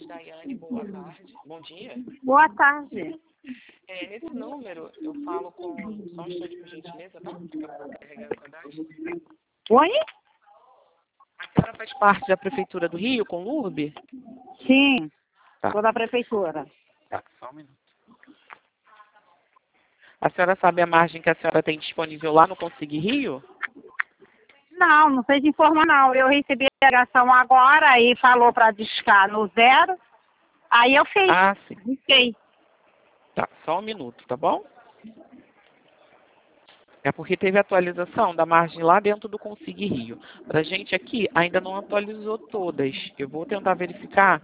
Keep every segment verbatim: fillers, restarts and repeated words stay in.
Daiane, boa tarde. Bom dia. Boa tarde. É, nesse número, eu falo com... Só um instante, por gentileza, tá? Que eu vou carregar o cadastro. Oi? A senhora faz parte da Prefeitura do Rio, com L U R B? Sim, Tá. sou da prefeitura. Tá, só um minuto. A senhora sabe a margem que a senhora tem disponível lá no Consig Rio? Não, não sei de informar não. Eu recebi a ligação agora e falou para discar no zero. Aí eu fiz. Ah, sim. Disquei. Tá, só um minuto, tá bom? É porque teve atualização da margem lá dentro do Consig Rio. Pra gente aqui, ainda não atualizou todas. Eu vou tentar verificar.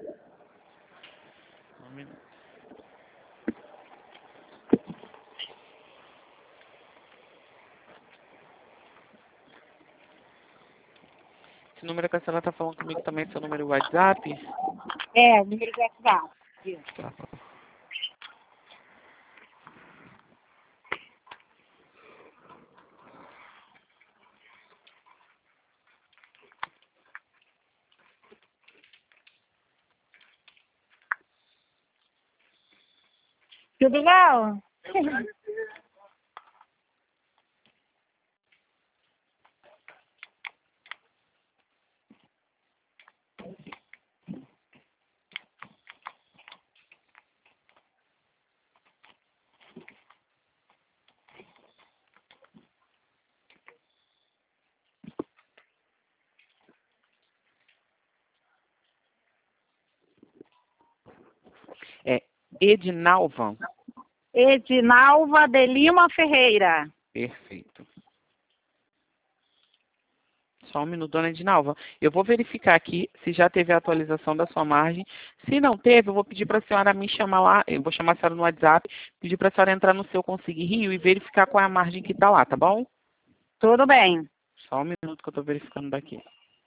Um minuto. Esse número que a senhora está falando comigo também é seu número WhatsApp? É, número de WhatsApp. Tá. Tudo bom? É Edinalva. Edinalva de Lima Ferreira. Perfeito. Só um minuto, dona Edinalva. Eu vou verificar aqui se já teve a atualização da sua margem. Se não teve, eu vou pedir para a senhora me chamar lá. Eu vou chamar a senhora no WhatsApp, pedir para a senhora entrar no seu Consig Rio e verificar qual é a margem que está lá, tá bom? Tudo bem. Só um minuto que eu estou verificando daqui.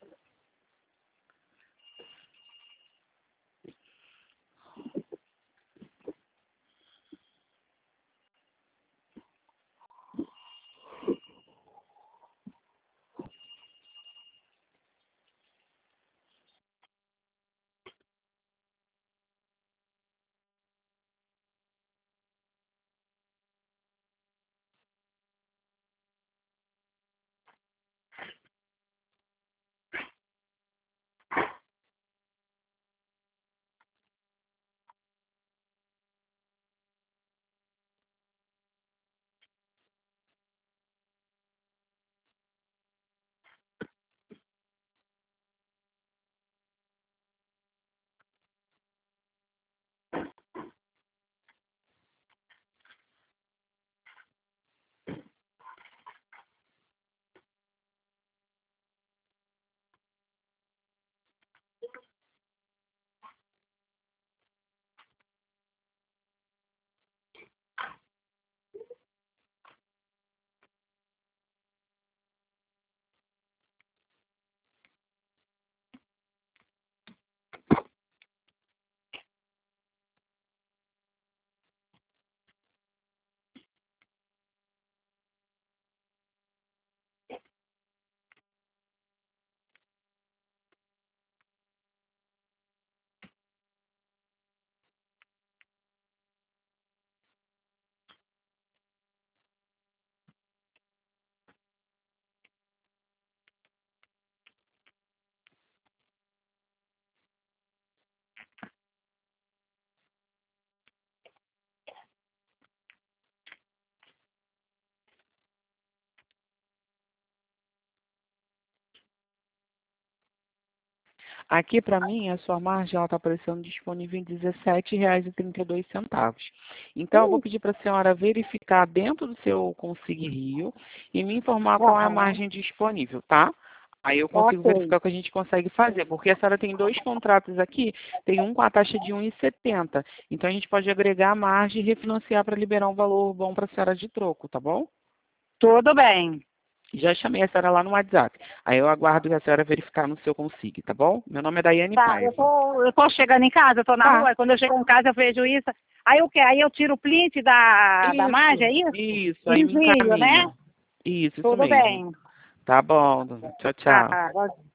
Aqui, para mim, a sua margem está aparecendo disponível em dezessete reais e trinta e dois centavos. Então, eu vou pedir para a senhora verificar dentro do seu Consig Rio e me informar qual é a margem disponível, tá? Aí eu consigo Ok. verificar o que a gente consegue fazer, porque a senhora tem dois contratos aqui, tem um com a taxa de um real e setenta centavos. Então, a gente pode agregar a margem e refinanciar para liberar um valor bom para a senhora de troco, tá bom? Tudo bem. Já chamei a senhora lá no WhatsApp. Aí eu aguardo que a senhora verificar no seu Consig, tá bom? Meu nome é Daiane Tá, Paiva. eu tô, eu tô chegando em casa, eu tô na Tá. rua, quando eu chego em casa eu vejo isso. Aí o quê? Aí eu tiro o print da, da margem, é isso? Isso, E aí me envio, né? encaminha. Isso, isso Tudo mesmo. bem. Tá bom, dona. Tchau, tchau. Tá,